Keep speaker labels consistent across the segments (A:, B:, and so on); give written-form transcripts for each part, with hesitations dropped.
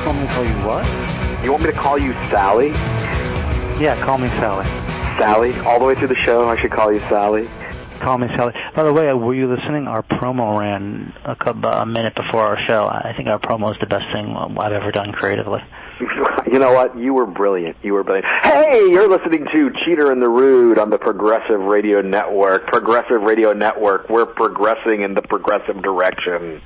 A: want me to call you what?
B: You want me to call you Sally?
A: Yeah, call me Sally.
B: Sally? All the way through the show, I should call you Sally?
A: Call me Sally. By the way, were you listening? Our promo ran a minute before our show. I think our promo is the best thing I've ever done creatively.
B: You know what? You were brilliant. You were brilliant. Hey, you're listening to Cheater and the Rude on the Progressive Radio Network. Progressive Radio Network. We're progressing in the progressive direction.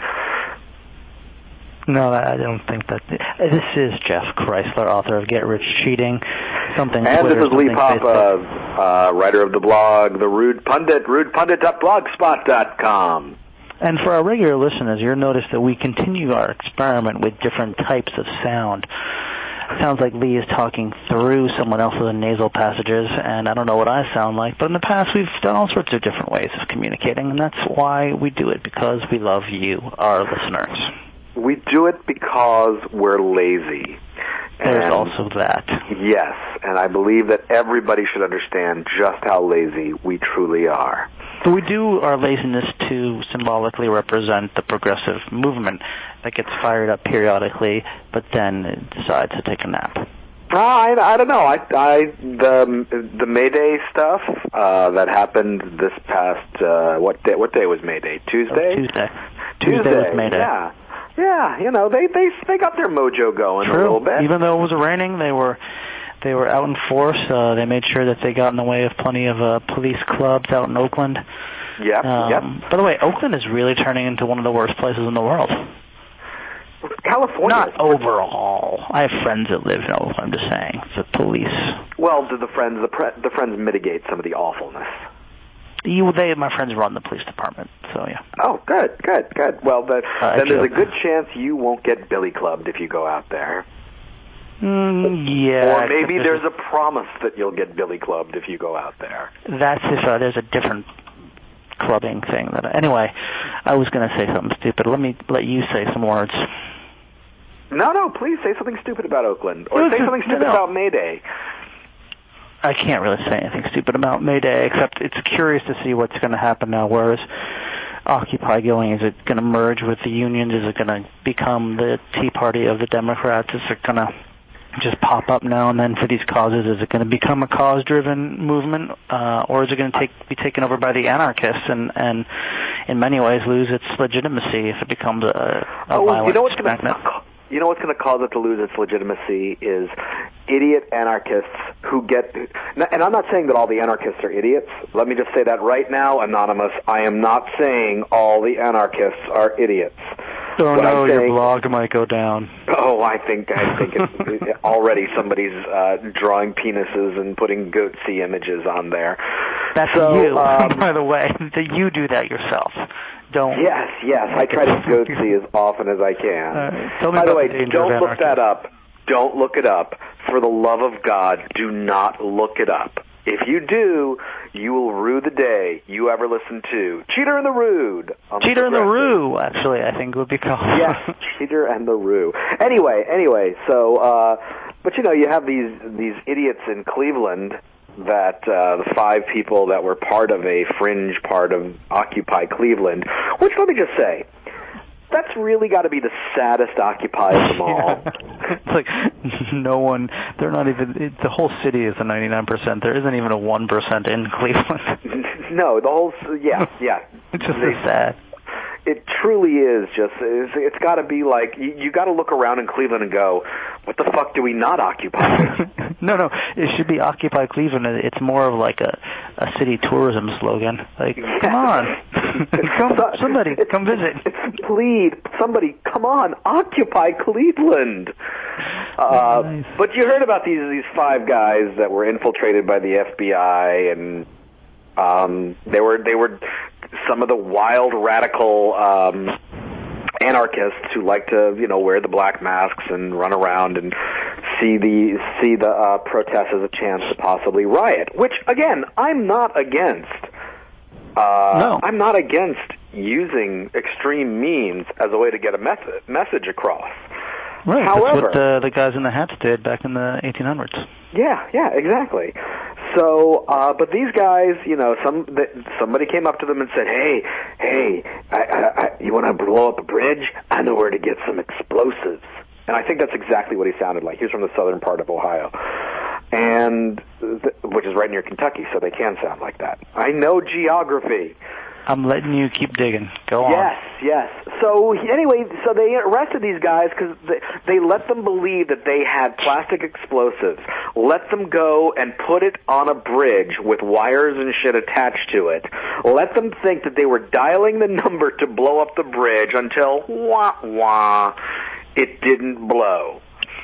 A: No, I don't think that. This is Jeff Chrysler, author of Get Rich Cheating, something.
B: And
A: Twitter,
B: this is Lee
A: Facebook.
B: Papa, writer of the blog, The Rude Pundit, rudepundit.blogspot.com.
A: And for our regular listeners, you'll notice that we continue our experiment with different types of sound. It sounds like Lee is talking through someone else's nasal passages, and I don't know what I sound like, but in the past we've done all sorts of different ways of communicating, and that's why we do it, because we love you, our listeners.
B: We do it because we're lazy.
A: There's also that.
B: Yes, and I believe that everybody should understand just how lazy we truly are.
A: But we do our laziness to symbolically represent the progressive movement that gets fired up periodically, but then decides to take a nap.
B: I don't know. The May Day stuff that happened this past what day was May Day? Tuesday.
A: Tuesday was May Day.
B: Yeah. Yeah, you know, they got their mojo going a little bit.
A: Even though it was raining, they were out in force. They made sure that they got in the way of plenty of police clubs out in Oakland.
B: Yep.
A: By the way, Oakland is really turning into one of the worst places in the world.
B: California.
A: Not overall. I have friends that live in Oakland. I'm just saying, the police.
B: Well, do the friends mitigate some of the awfulness?
A: My friends run the police department, so yeah.
B: Oh, good. Well, then there's a good chance you won't get billy clubbed if you go out there.
A: Yeah.
B: Or maybe there's a promise that you'll get billy clubbed if you go out there.
A: That's if there's a different clubbing thing. Anyway, I was going to say something stupid. Let me let you say some words.
B: No, please say something stupid about Oakland. Or say something stupid about May Day.
A: I can't really say anything stupid about May Day, except it's curious to see what's going to happen now. Where is Occupy going? Is it going to merge with the unions? Is it going to become the Tea Party of the Democrats? Is it going to just pop up now and then for these causes? Is it going to become a cause-driven movement, or is it going to be taken over by the anarchists and in many ways lose its legitimacy if it becomes a violent magnet?
B: You know what's going to cause it to lose its legitimacy is idiot anarchists who get... And I'm not saying that all the anarchists are idiots. Let me just say that right now, Anonymous. I am not saying all the anarchists are idiots.
A: Oh, no, your blog might go down.
B: Oh, I think it's already somebody's drawing penises and putting goatsy images on there.
A: That's you, by the way. You do that yourself.
B: Yes, I try to goatsy as often as I can. By the way, don't look that up. Don't look it up. For the love of God, do not look it up. If you do, you will rue the day you ever listened to Cheater and the Rude.
A: Cheater and the Rue, actually, I think would be called.
B: Yes, Cheater and the Rue. Anyway, so, but you know, you have these idiots in Cleveland that the 5 people that were part of a fringe part of Occupy Cleveland, which, let me just say, that's really got to be the saddest Occupy of them all.
A: It's like no one, they're not even, the whole city is a 99%. There isn't even a 1% in Cleveland.
B: No, the whole, yeah.
A: It's just so sad.
B: It truly is just, it's got to be like, you got to look around in Cleveland and go, what the fuck do we not occupy?
A: No, it should be Occupy Cleveland. It's more of like a city tourism slogan. Like, come on. Somebody, come visit.
B: Please, somebody, come on, Occupy Cleveland. Nice. But you heard about these 5 guys that were infiltrated by the FBI, and they were some of the wild radical anarchists who like to, you know, wear the black masks and run around and see the protests as a chance to possibly riot. Which, again, I'm not against.
A: No.
B: I'm not against using extreme means as a way to get a message across.
A: Right.
B: However,
A: that's what the guys in the hats did back in the 1800s.
B: Yeah, exactly. So, but these guys, you know, somebody came up to them and said, "Hey, you want to blow up a bridge? I know where to get some explosives." And I think that's exactly what he sounded like. He was from the southern part of Ohio, and which is right near Kentucky, so they can sound like that. I know geography.
A: I'm letting you keep digging. Go on.
B: Yes. So anyway, so they arrested these guys because they let them believe that they had plastic explosives, let them go and put it on a bridge with wires and shit attached to it, let them think that they were dialing the number to blow up the bridge until, wah, it didn't blow.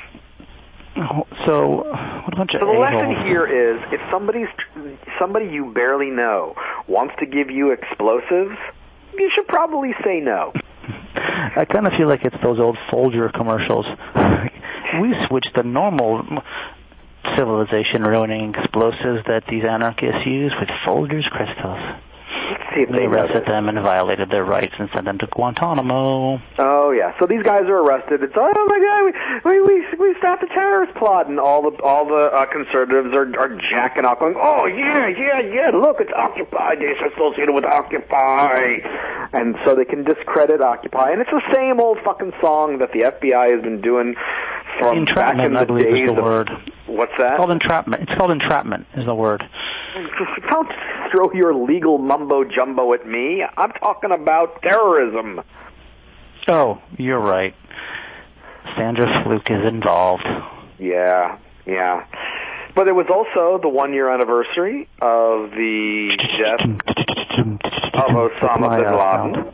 A: So, what a bunch of
B: So the lesson
A: a-holes.
B: here is, if somebody you barely know wants to give you explosives, you should probably say no.
A: I kind of feel like it's those old Folger commercials. We switched the normal civilization ruining explosives that these anarchists use with Folgers crystals.
B: Let's see if
A: they arrested them and violated their rights and sent them to Guantanamo.
B: Oh yeah, so these guys are arrested. It's oh my god, we stopped the terrorist plot, and all the conservatives are jacking off, going, oh yeah, look, it's Occupy. They're associated with Occupy, and so they can discredit Occupy, and it's the same old fucking song that the FBI has been doing from back in the days.
A: Is the word.
B: What's that?
A: It's called entrapment. It's called entrapment is the word.
B: Don't throw your legal mumbo jumbo at me. I'm talking about terrorism.
A: Oh, you're right. Sandra Fluke is involved.
B: Yeah. But it was also the 1-year anniversary of the death of Osama bin Laden.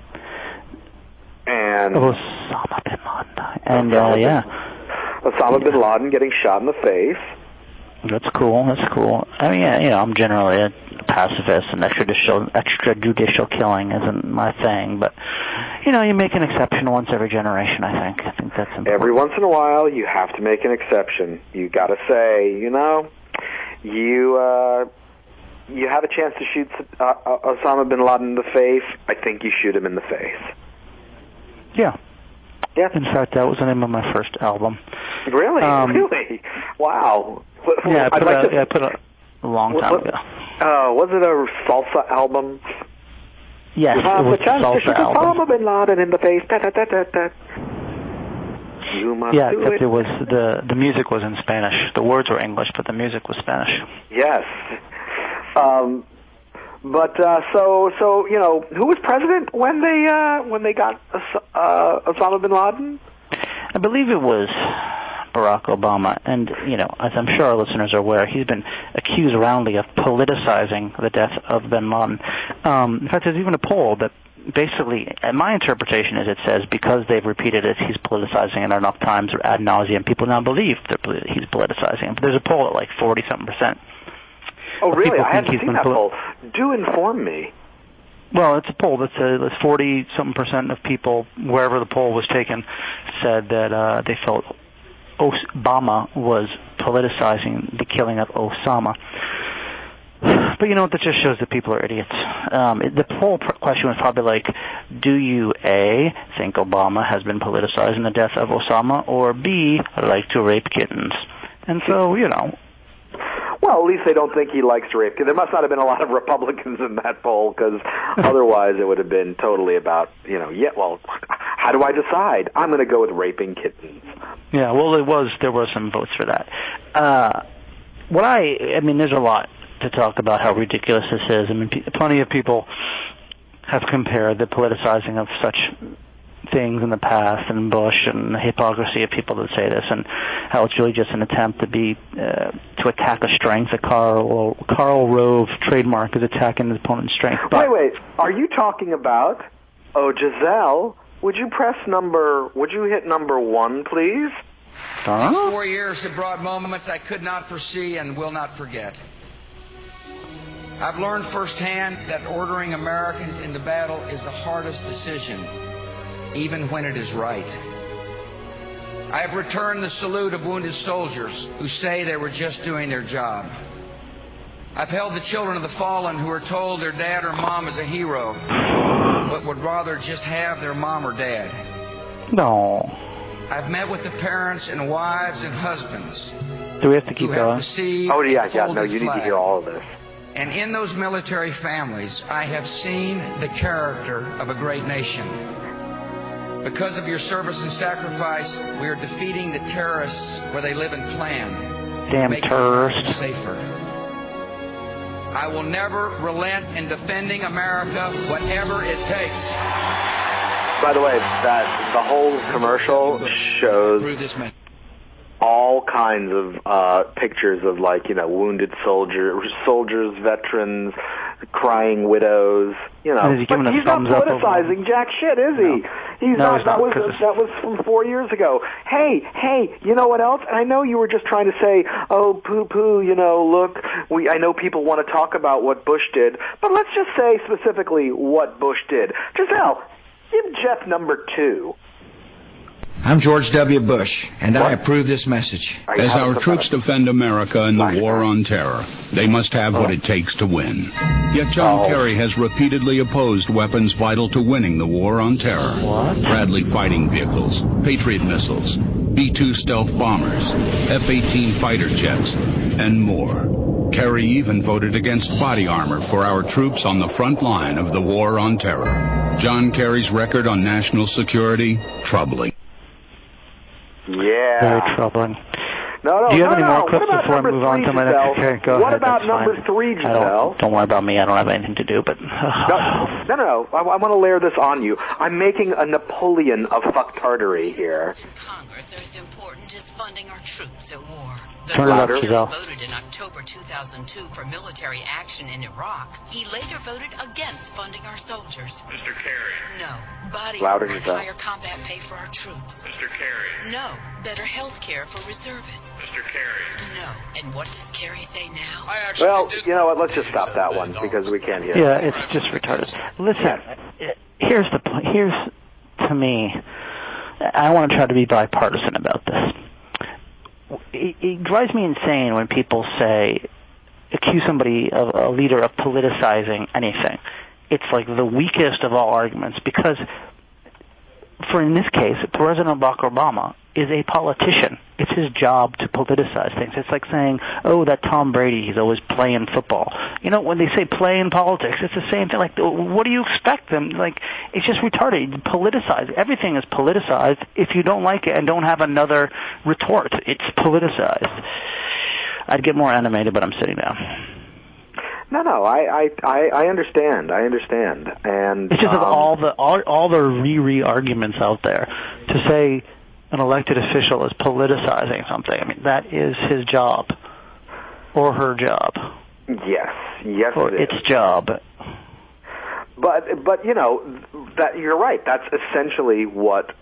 B: And
A: Osama bin Laden. And,
B: Osama bin Laden getting shot in the face.
A: That's cool. I mean, I'm generally a pacifist, and extrajudicial killing isn't my thing, but, you make an exception once every generation, I think. I think that's important.
B: Every once in a while, you have to make an exception. You gotta say, you have a chance to shoot Osama bin Laden in the face, I think you shoot him in the face.
A: Yeah.
B: Yeah.
A: In fact, that was the name of my first album.
B: Really? Really? Wow.
A: Yeah, I put it a long time ago.
B: Was it a salsa album?
A: Yes, it was a salsa album.
B: Osama bin Laden in the face. Da, da, da, da, da. You must do
A: except
B: it.
A: It was the music was in Spanish. The words were English, but the music was Spanish.
B: Yes. But so who was president when they got Osama bin Laden?
A: I believe it was Barack Obama, and as I'm sure our listeners are aware, he's been accused roundly of politicizing the death of bin Laden. In fact, there's even a poll that basically, and my interpretation is, it says because they've repeated it, he's politicizing it enough times or ad nauseum, people now believe he's politicizing it. But there's a poll at like 40-something%.
B: Oh, really? I haven't seen that poll. Do inform me.
A: Well, it's a poll that says 40-something% of people, wherever the poll was taken, said that they felt Obama was politicizing the killing of Osama. But that just shows that people are idiots. The poll question was probably like, do you A, think Obama has been politicizing the death of Osama, or B, like to rape kittens? And so,
B: Well, at least they don't think he likes to rape. Because there must not have been a lot of Republicans in that poll, because otherwise it would have been totally about, how do I decide? I'm going to go with raping kittens.
A: Yeah, well, there were some votes for that. There's a lot to talk about how ridiculous this is. I mean, plenty of people have compared the politicizing of such things in the past, and Bush, and the hypocrisy of people that say this, and how it's really just an attempt to attack a strength. A Karl Rove trademark is attacking his opponent's strength. But
B: wait, are you talking about? Oh, Giselle, would you hit number 1, please?
A: Huh?
C: These 4 years have brought moments I could not foresee and will not forget. I've learned firsthand that ordering Americans into battle is the hardest decision, even when it is right. I have returned the salute of wounded soldiers who say they were just doing their job. I've held the children of the fallen who are told their dad or mom is a hero, but would rather just have their mom or dad.
A: No.
C: I've met with the parents and wives and husbands.
A: Do we have to keep going?
B: Oh, yeah, no, you need to hear all of this.
C: And in those military families, I have seen the character of a great nation. Because of your service and sacrifice, we are defeating the terrorists where they live and plan.
A: Damn
C: making
A: terrorists.
C: America safer. I will never relent in defending America, whatever it takes.
B: By the way, that the whole commercial shows all kinds of pictures of, like, you know, wounded soldiers, veterans, crying widows. You know, but he's not politicizing jack shit, is he? He's not. That was from 4 years ago. Hey, you know what else? And I know you were just trying to say, oh, poo-poo, you know, look, I know people want to talk about what Bush did, but let's just say specifically what Bush did. Giselle, give Jeff number 2.
C: I'm George W. Bush, and I approve this message.
D: As our troops defend America in the war on terror, they must have what it takes to win. Yet John Kerry has repeatedly opposed weapons vital to winning the war on terror. Bradley fighting vehicles, Patriot missiles, B-2 stealth bombers, F-18 fighter jets, and more. Kerry even voted against body armor for our troops on the front line of the war on terror. John Kerry's record on national security, troubling.
B: Yeah.
A: Very troubling.
B: No.
A: Do you have any more clips before I move on to my next? Okay, go
B: what
A: ahead.
B: What about number 3, Giselle?
A: Don't worry about me. I don't have anything to do, but...
B: No. I want to layer this on you. I'm making a Napoleon of fucktardery here.
E: Congress are as important as funding our troops at war.
A: Turn it up, Giselle.
E: Voted in October 2002 for military action in Iraq. He later voted against funding our soldiers.
F: Mr. Kerry.
E: No. Body
B: Louder,
E: armor,
B: Giselle.
E: higher combat pay for our troops.
F: Mr. Kerry.
E: No. Better health care for reservists.
F: Mr. Kerry.
E: No. And what does Kerry say now?
B: Well, you know what? Let's just stop that one because we can't hear it.
A: Yeah, it's just retarded. Listen, here's to me, I want to try to be bipartisan about this. It drives me insane when people accuse somebody, of a leader, of politicizing anything. It's like the weakest of all arguments because, in this case, President Barack Obama is a politician. It's his job to politicize things. It's like saying, oh, that Tom Brady, he's always playing football. You know, when they say play in politics, it's the same thing. Like, what do you expect them? Like, it's just retarded. Politicized. Everything is politicized. If you don't like it and don't have another retort, it's politicized. I'd get more animated, but I'm sitting down.
B: No, I understand. And
A: it's just all the re arguments out there to say an elected official is politicizing something. I mean, that is his job or her job.
B: Yes,
A: or its job.
B: But you know that you're right. That's essentially what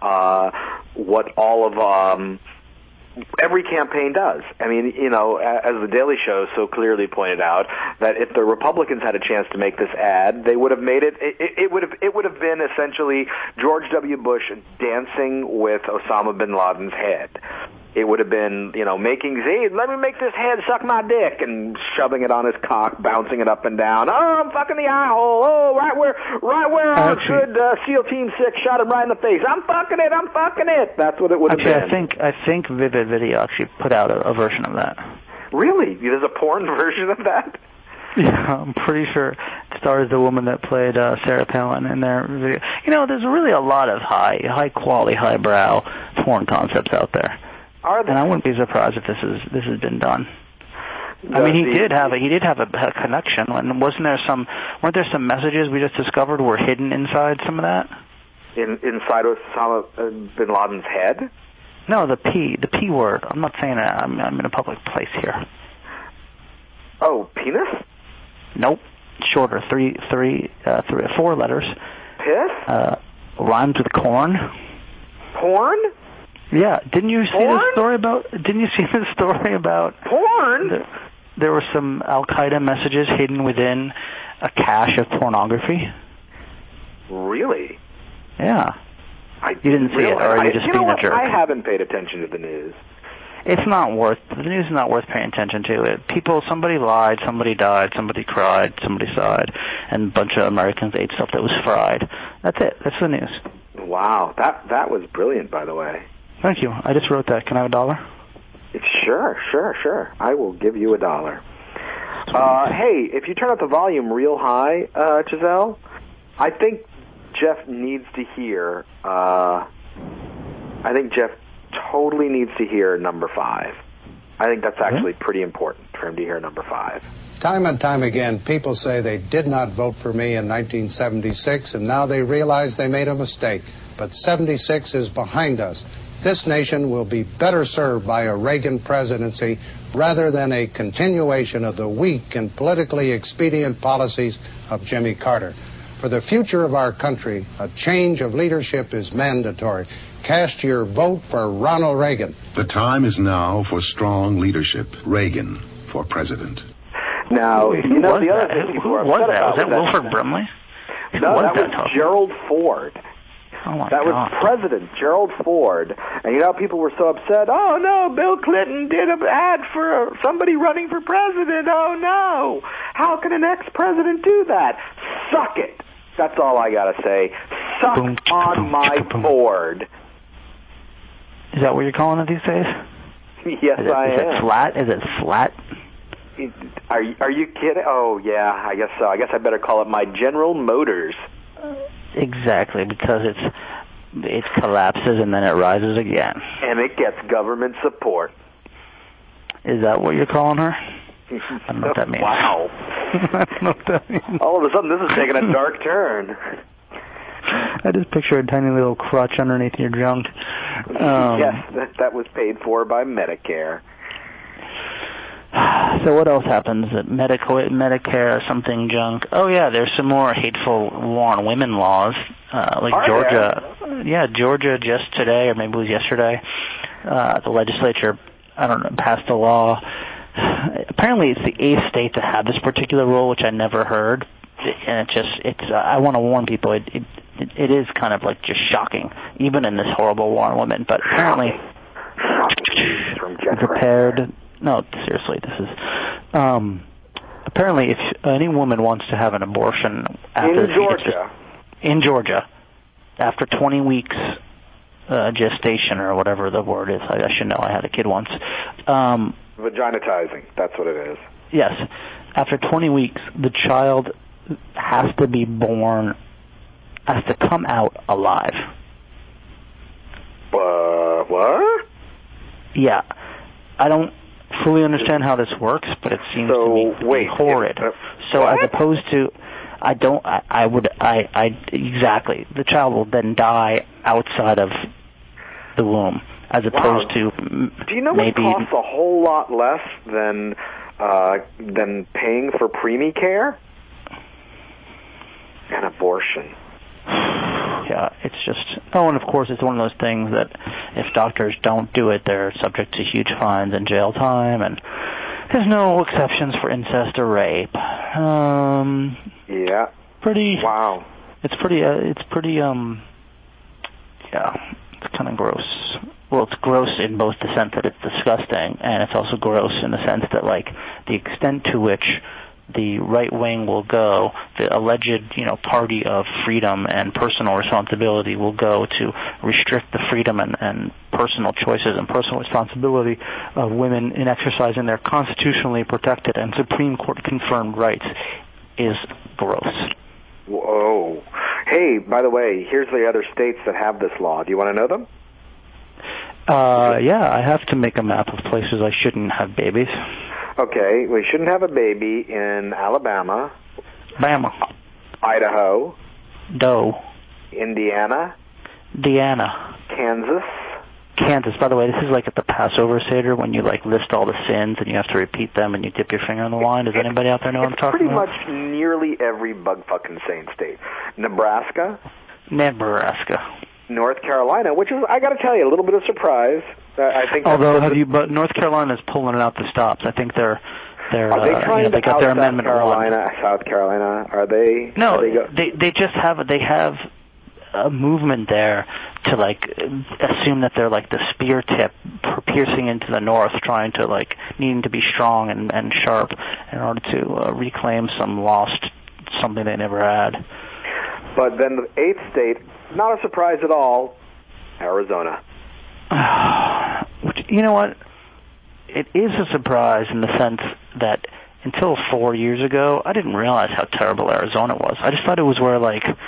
B: all of every campaign does. I mean, you know, as the Daily Show so clearly pointed out, that if the Republicans had a chance to make this ad, they would have made it. It would have been essentially George W. Bush dancing with Osama bin Laden's head. It would have been, you know, let me make this head suck my dick, and shoving it on his cock, bouncing it up and down. Oh, I'm fucking the eye hole. Oh, right where our good SEAL Team 6 shot him right in the face. I'm fucking it. That's what it would have been.
A: I think Vivid Video actually put out a version of that.
B: Really? There's a porn version of that?
A: Yeah, I'm pretty sure it stars the woman that played Sarah Palin in their video. You know, there's really a lot of high quality, highbrow porn concepts out there. And I wouldn't be surprised if this has been done. I mean, he did have a connection. And weren't there some messages we just discovered were hidden inside some of that?
B: Inside Osama bin Laden's head?
A: No, the P word. I'm not saying that. I'm in a public place here.
B: Oh, penis?
A: Nope. Shorter. 4 letters.
B: Piss?
A: Rhymes with corn.
B: Porn?
A: Yeah, didn't you see the story about
B: porn?
A: There were some Al-Qaeda messages hidden within a cache of pornography.
B: Really?
A: Yeah. You didn't see it, or are you just being a jerk?
B: I haven't paid attention to the news.
A: The news is not worth paying attention to. Somebody lied, somebody died, somebody cried, somebody sighed, and a bunch of Americans ate stuff that was fried. That's it. That's the news.
B: Wow, that was brilliant, by the way.
A: Thank you. I just wrote that. Can I have $1?
B: Sure. I will give you $1. Hey, if you turn up the volume real high, Giselle, I think Jeff needs to hear. I think Jeff totally needs to hear number 5. I think that's actually pretty important for him to hear number 5.
G: Time and time again, people say they did not vote for me in 1976, and now they realize they made a mistake. But 76 is behind us. This nation will be better served by a Reagan presidency rather than a continuation of the weak and politically expedient policies of Jimmy Carter. For the future of our country, a change of leadership is mandatory. Cast your vote for Ronald Reagan.
H: The time is now for strong leadership. Reagan for president.
B: Now, you know, the other thing people are upset about
A: was that Wilford Brimley?
B: No, that was Gerald Ford.
A: Oh my
B: that
A: God.
B: was President Gerald Ford. And you know, people were so upset. Oh, no, Bill Clinton did an ad for somebody running for president. Oh, no. How can an ex-president do that? Suck it. That's all I got to say. Suck on my Ford.
A: Is that what you're calling it these days?
B: Yes, I am.
A: Is it flat? Is it flat?
B: Are you kidding? Oh, yeah, I guess so. I guess I better call it my General Motors.
A: Exactly, because it collapses and then it rises again.
B: And it gets government support.
A: Is that what you're calling her? I don't know what that means.
B: Wow.
A: I don't know what that means.
B: All of a sudden, this is taking a dark turn.
A: I just picture a tiny little crotch underneath your junk.
B: Yes, that was paid for by Medicare.
A: So what else happens at Medicare, something junk? Oh, yeah, there's some more hateful war on women laws, like Georgia.
B: There?
A: Yeah, Georgia just today, or maybe it was yesterday, the legislature, passed a law. Apparently it's the 8th state to have this particular rule, which I never heard. And I want to warn people, it is kind of like just shocking, even in this horrible war on women. But apparently, prepared. No, seriously, this is. Apparently, if any woman wants to have an abortion after in Georgia, after 20 weeks gestation or whatever the word is, I should know. I had a kid once.
B: Vaginitizing. That's what it is.
A: Yes, after 20 weeks, the child has to be born, has to come out alive.
B: What?
A: Yeah, I don't fully understand how this works, but it seems to me to be horrid. So
B: what?
A: as opposed to, exactly, the child will then die outside of the womb, as opposed to
B: do you know
A: maybe
B: what costs a whole lot less than paying for preemie care? An abortion.
A: Yeah, it's just... Oh, and of course, it's one of those things that if doctors don't do it, they're subject to huge fines and jail time, and there's no exceptions for incest or rape.
B: Yeah.
A: Pretty...
B: Wow.
A: It's pretty, yeah, it's kind of gross. Well, it's gross in both the sense that it's disgusting, and it's also gross in the sense that, like, the extent to which the right wing will go, the alleged, party of freedom and personal responsibility will go to restrict the freedom and personal choices and personal responsibility of women in exercising their constitutionally protected and Supreme Court confirmed rights is gross.
B: Whoa. Hey, by the way, here's the other states that have this law. Do you want to know them?
A: Yeah, I have to make a map of places I shouldn't have babies.
B: Okay, we shouldn't have a baby in Alabama,
A: Bama,
B: Idaho,
A: Doe,
B: Indiana,
A: Kansas. By the way, this is like at the Passover Seder when you list all the sins and you have to repeat them and you dip your finger in the wine. Does anybody out there know what I'm talking about?
B: It's pretty much nearly every bug-fucking sane state. Nebraska. North Carolina, which is, I got to tell you, a little bit of surprise. I think.
A: But North Carolina's pulling it out the stops. I think they're.
B: Are they trying
A: they got their Amendment
B: South Carolina? Are they?
A: No, they just have a movement there to assume that they're like the spear tip piercing into the north, trying to needing to be strong and sharp in order to reclaim something they never had.
B: But then the 8th state, not a surprise at all, Arizona.
A: Which, you know what? It is a surprise in the sense that until 4 years ago, I didn't realize how terrible Arizona was. I just thought it was where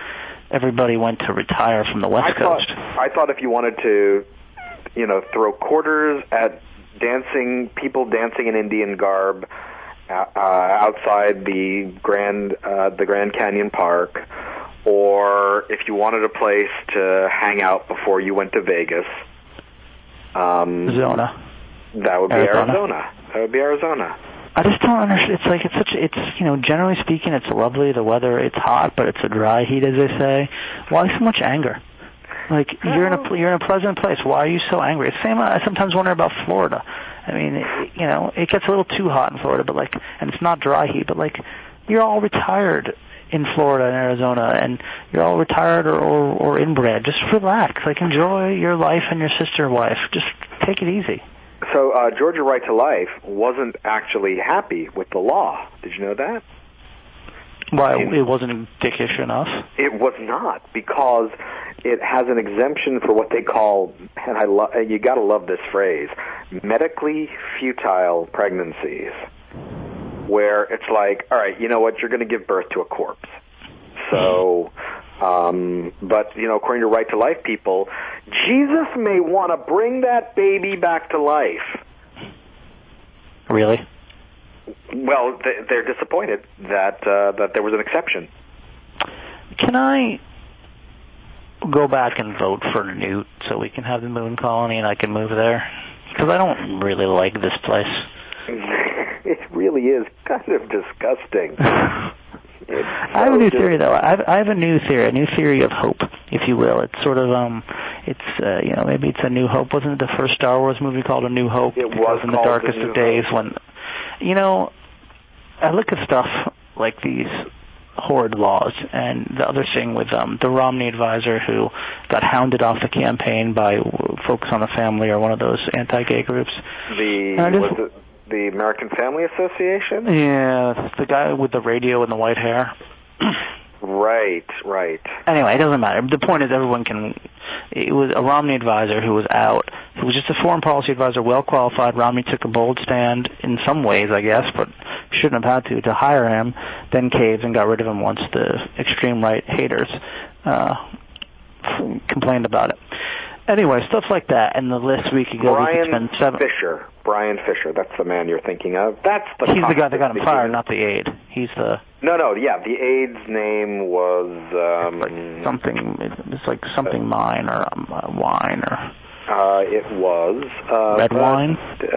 A: everybody went to retire from the West Coast.
B: I thought if you wanted to, throw quarters at people dancing in Indian garb outside the Grand Canyon Park, or if you wanted a place to hang out before you went to Vegas,
A: Arizona.
B: That would be Arizona. That would be Arizona.
A: I just don't understand. It's like generally speaking, it's lovely. The weather, it's hot, but it's a dry heat, as they say. Why so much anger? Like you're in a pleasant place. Why are you so angry? It's the same. I sometimes wonder about Florida. I mean, it gets a little too hot in Florida, but and it's not dry heat, but you're all retired in Florida and Arizona, and you're all retired or inbred. Just relax. Enjoy your life and your sister wife. Just take it easy.
B: So Georgia Right to Life wasn't actually happy with the law. Did you know that?
A: Why? It wasn't dickish enough?
B: It was not, because it has an exemption for what they call, and you got to love this phrase, medically futile pregnancies, where it's like, all right, you know what, you're going to give birth to a corpse. So, but, according to Right to Life people, Jesus may want to bring that baby back to life.
A: Really?
B: Well, they're disappointed that there was an exception.
A: Can I go back and vote for Newt so we can have the moon colony and I can move there? Because I don't really like this place.
B: It really is kind of disgusting.
A: I have a new theory, though. I have a new theory of hope, if you will. It's sort of, maybe it's A New Hope. Wasn't it the first Star Wars movie called A New Hope?
B: It was
A: in the darkest of days when, I look at stuff like these horrid laws, and the other thing with the Romney advisor who got hounded off the campaign by Focus on the Family or one of those anti-gay groups.
B: The American Family Association?
A: Yeah, the guy with the radio and the white hair.
B: Right.
A: Anyway, it doesn't matter. The point is it was a Romney advisor who was out, who was just a foreign policy advisor, well qualified. Romney took a bold stand in some ways, I guess, but shouldn't have had to hire him, then caved and got rid of him once the extreme right haters complained about it. Anyway, stuff like that, and the list we could go...
B: Brian Fisher, that's the man you're thinking of.
A: He's the guy that got him fired, not the aide. He's the...
B: No, yeah, the aide's name was...
A: something mine or wine or...
B: It was...
A: red wine?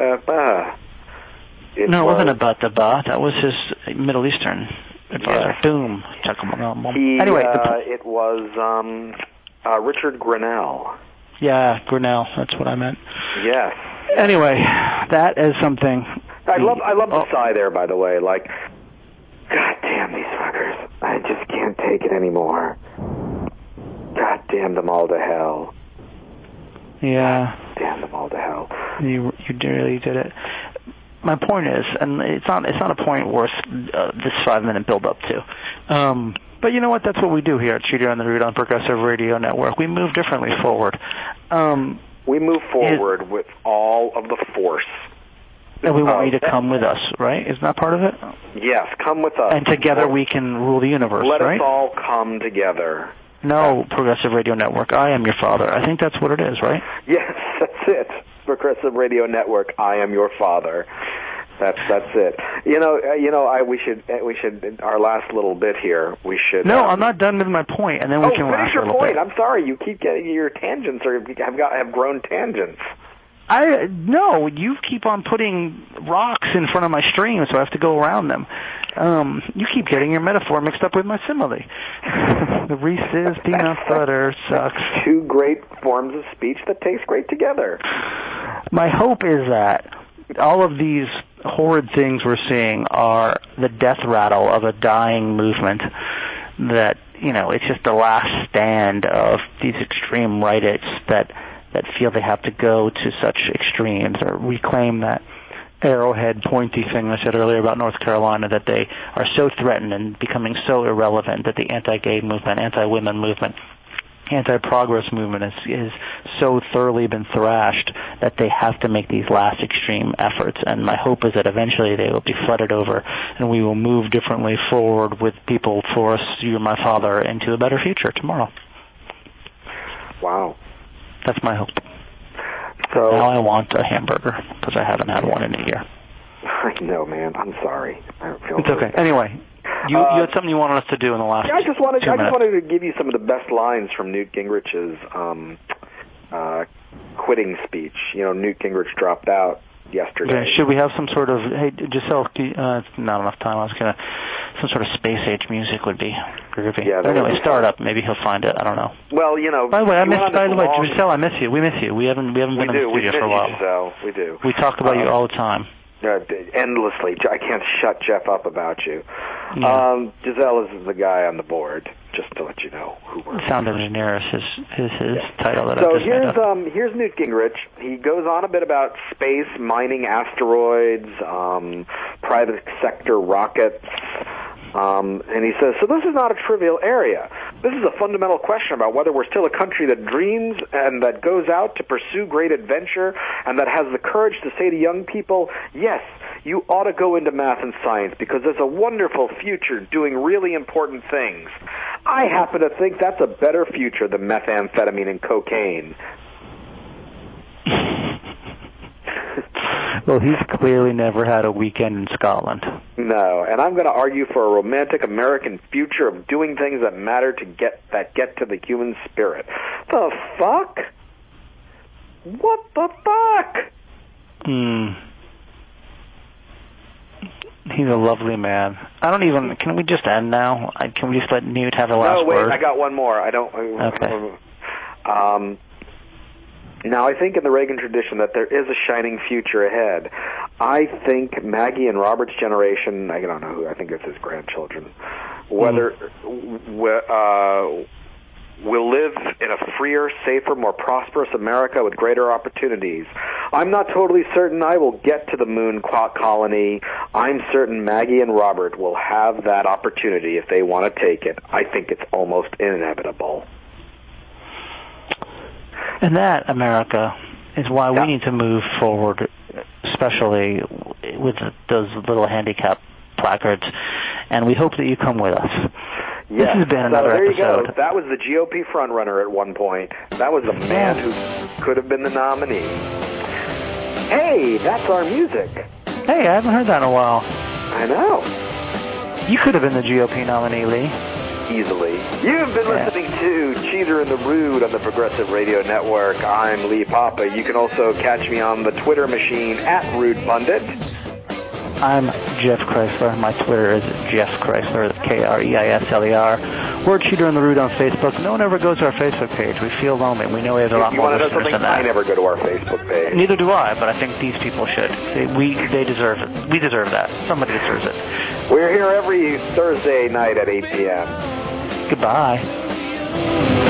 A: It wasn't about the ba. That was his Middle Eastern advisor.
B: Yeah.
A: Boom. Anyway...
B: it was Richard Grinnell.
A: Yeah, Grinnell. That's what I meant.
B: Yes.
A: Anyway, that is something...
B: I love the sigh there, by the way. God damn these fuckers. I just can't take it anymore. God damn them all to hell.
A: Yeah.
B: God damn them all to hell.
A: You really did it. My point is, and it's not a point worth this 5-minute build-up to. But you know what? That's what we do here at Cheater on the Root on Progressive Radio Network. We move differently forward.
B: We move forward with all of the force.
A: And we want you to come with us, right? Isn't that part of it?
B: Yes, come with us.
A: And together we can rule the universe,
B: Let
A: right?
B: us all come together.
A: No, Progressive Radio Network, I am your father. I think that's what it is, right?
B: Yes, that's it. Progressive Radio Network, I am your father. That's it. We should our last little bit here. We should.
A: No, I'm not done with my point, and then we can
B: finish your
A: point.
B: Bit. I'm sorry, you keep getting your tangents, or have grown tangents.
A: No, you keep on putting rocks in front of my stream, so I have to go around them. You keep getting your metaphor mixed up with my simile. The Reese's peanut butter sucks.
B: Two great forms of speech that taste great together.
A: My hope is that all of these horrid things we're seeing are the death rattle of a dying movement, that, it's just the last stand of these extreme rightists that feel they have to go to such extremes or reclaim that arrowhead pointy thing I said earlier about North Carolina, that they are so threatened and becoming so irrelevant that the anti-gay movement, anti-women movement, anti-progress movement is so thoroughly been thrashed that they have to make these last extreme efforts. And my hope is that eventually they will be flooded over and we will move differently forward with people, for us, you and my father, into a better future tomorrow.
B: Wow.
A: That's my hope.
B: So
A: now I want a hamburger because I haven't had one in a year.
B: I know, man. I'm sorry. I don't feel
A: it's okay. Anyway, you had something you wanted us to do in the last
B: I just wanted
A: 2 minutes.
B: to give you some of the best lines from Newt Gingrich's quitting speech. You know, Newt Gingrich dropped out yesterday.
A: Okay, should we have some sort of, hey, Giselle, not enough time. I was going to, some sort of space-age music would be groovy.
B: Yeah,
A: anyway, start up. Maybe he'll find it. I don't know.
B: Well, you know.
A: By the way, Giselle, I miss you. We miss you. We haven't been in the studio for a while.
B: Giselle. We do.
A: We talk about you all the time.
B: Endlessly. I can't shut Jeff up about you.
A: Yeah.
B: Giselle is the guy on the board, just to let you know who works.
A: Sound engineer is his title that
B: so
A: I just made up.
B: here's Newt Gingrich. He goes on a bit about space, mining asteroids, private sector rockets. And he says, so this is not a trivial area. This is a fundamental question about whether we're still a country that dreams and that goes out to pursue great adventure and that has the courage to say to young people, yes, you ought to go into math and science because there's a wonderful future doing really important things. I happen to think that's a better future than methamphetamine and cocaine.
A: Well, he's clearly never had a weekend in Scotland.
B: No, and I'm going to argue for a romantic American future of doing things that matter to get to the human spirit. The fuck? What the fuck?
A: He's a lovely man. Can we just end now? Can we just let Newt have the last word?
B: No, wait, I got one more.
A: Okay.
B: Now, I think in the Reagan tradition that there is a shining future ahead. I think Maggie and Robert's generation, I don't know who, I think it's his grandchildren, will live in a freer, safer, more prosperous America with greater opportunities. I'm not totally certain I will get to the moon colony. I'm certain Maggie and Robert will have that opportunity if they want to take it. I think it's almost inevitable.
A: And that, America, is why we need to move forward, especially with those little handicap placards. And we hope that you come with us.
B: Yes.
A: This has been another
B: there
A: episode.
B: You go. That was the GOP frontrunner at one point. That was the man who could have been the nominee. Hey, that's our music.
A: Hey, I haven't heard that in a while.
B: I know.
A: You could have been the GOP nominee, Lee.
B: Easily. You've been listening to Cheater and the Rude on the Progressive Radio Network. I'm Lee Papa. You can also catch me on the Twitter machine at Rude Pundit.
A: I'm Jeff Chrysler. My Twitter is Jeff Chrysler, K-R-E-I-S-L-E-R. We're Cheater and the Rude on Facebook. No one ever goes to our Facebook page. We feel lonely. We know we have a lot more listeners than that.
B: I never go to our Facebook page.
A: Neither do I, but I think these people should. They deserve it. We deserve that. Somebody deserves it.
B: We're here every Thursday night at 8 p.m.
A: Goodbye.